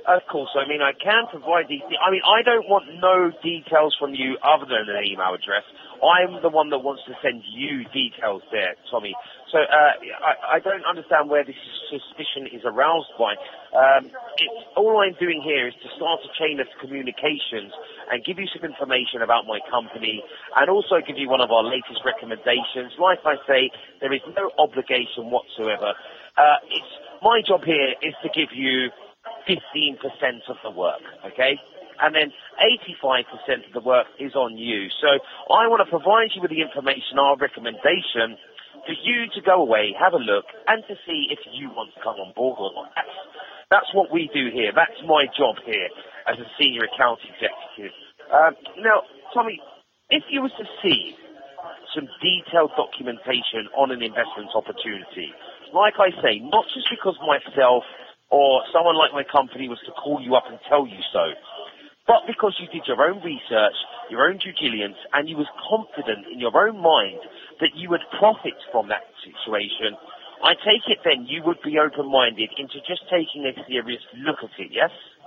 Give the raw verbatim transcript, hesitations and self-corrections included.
Of course. I mean, I can provide these. I mean, I don't want no details from you other than an email address. I'm the one that wants to send you details there, Tommy. So uh, I, I don't understand where this suspicion is aroused by. Um, it's, all I'm doing here is to start a chain of communications and give you some information about my company and also give you one of our latest recommendations. Like I say, there is no obligation whatsoever. Uh, it's my job here is to give you fifteen percent of the work, okay? And then eighty-five percent of the work is on you. So I want to provide you with the information, our recommendation, for you to go away, have a look, and to see if you want to come on board or not. That's, that's what we do here. That's my job here as a senior account executive. Um, now, Tommy, if you were to see some detailed documentation on an investment opportunity, like I say, not just because myself or someone like my company was to call you up and tell you so, but because you did your own research, your own due diligence, and you was confident in your own mind that you would profit from that situation, I take it then you would be open-minded into just taking a serious look at it, yes?